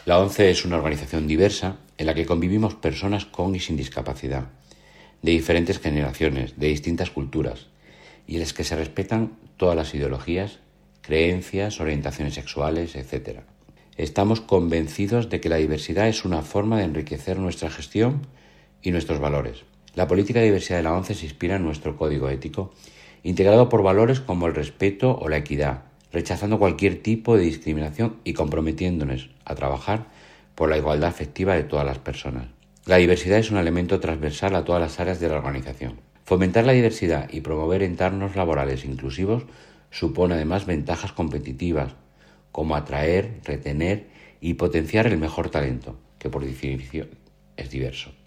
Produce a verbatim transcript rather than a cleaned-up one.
La ONCE es una organización diversa en la que convivimos personas con y sin discapacidad, de diferentes generaciones, de distintas culturas, y en las que se respetan todas las ideologías, creencias, orientaciones sexuales, etcétera. Estamos convencidos de que la diversidad es una forma de enriquecer nuestra gestión y nuestros valores. La política de diversidad de la ONCE se inspira en nuestro código ético, integrado por valores como el respeto o la equidad, rechazando cualquier tipo de discriminación y comprometiéndonos a trabajar por la igualdad efectiva de todas las personas. La diversidad es un elemento transversal a todas las áreas de la organización. Fomentar la diversidad y promover entornos laborales inclusivos supone además ventajas competitivas, como atraer, retener y potenciar el mejor talento, que por definición es diverso.